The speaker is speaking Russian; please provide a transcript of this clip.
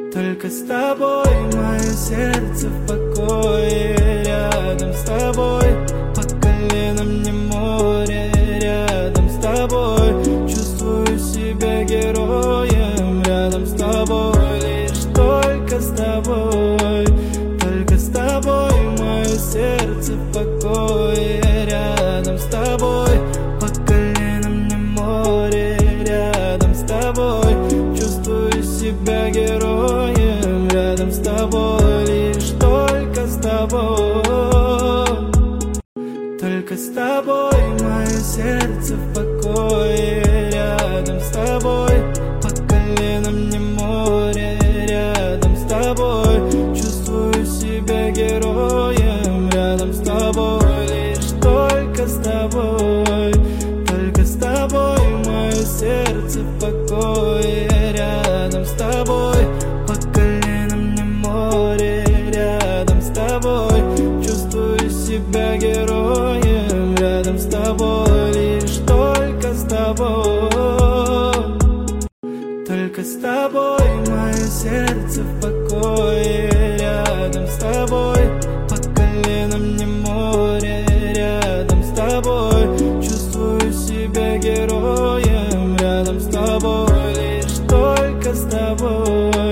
Только с тобой мое сердце в покое. Рядом с тобой по колено мне море. Рядом с тобой чувствую себя героем. Рядом с тобой, лишь только с тобой. Только с тобой мое сердце в покое. Рядом с тобой по колено мне море. Рядом с тобой чувствую себя героем. Рядом с тобой, лишь только с тобой. Только с тобой мое сердце в покое. Рядом с тобой по колено мне море. Рядом с тобой чувствую себя героем. Рядом с тобой, лишь только с тобой. Только с тобой мое сердце в покое. Рядом с тобой по колено мне море. Рядом с тобой чувствую себя героем. Рядом с тобой, лишь только с тобой. Только с тобой мое сердце в покое. Рядом с тобой по колено мне море. Рядом с тобой